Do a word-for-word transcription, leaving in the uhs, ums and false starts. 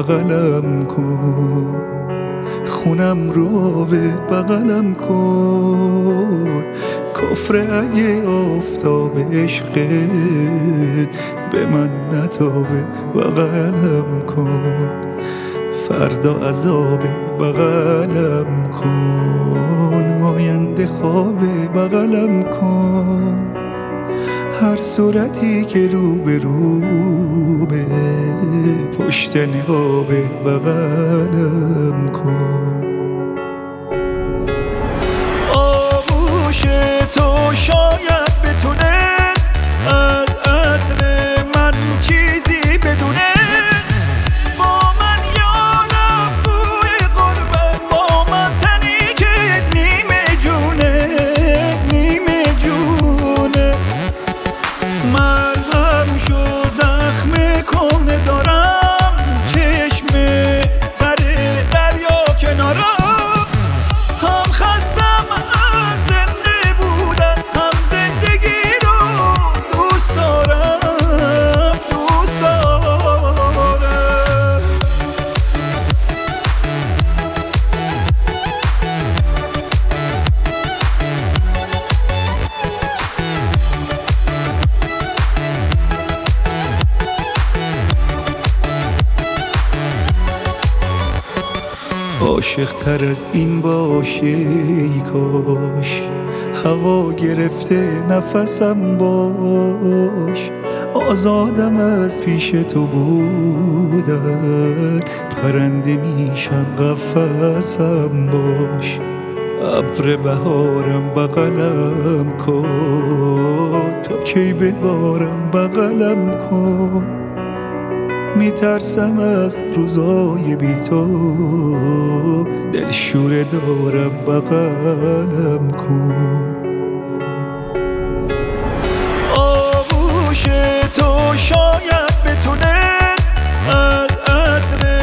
بغلم کن، خونم رو به بغلم کن. کفر اگه آفتاب عشقت به من نتابه بغلم کن، فردا عذاب بغلم کن، آینده خواب بغلم کن. هر صورتی که رو به روبه پشت نقاب بغلم کن. آغوش تو شاید بتونه از عطر من چیزی بدونه، با من یارم بوی قربت، با من تنی که نیمه جونه نیمه جونه. مرهم شو زخم کنه دارم، چشم تره دریا کنارم. هم خستم از زنده بودن، هم زندگی رو دوست دارم دوست دارم. عاشق تر از این باشه ای کاش، هوا گرفته نفسم باش. آزادم از پیش تو بودن، پرنده میشم قفسم باش. ابر بهارم بغلم کن، تا کی ببارم بغلم کن. میترسم از روزای بی تو، دلشوره دارم بغلم کن. آغوش تو شاید بتونه از عطر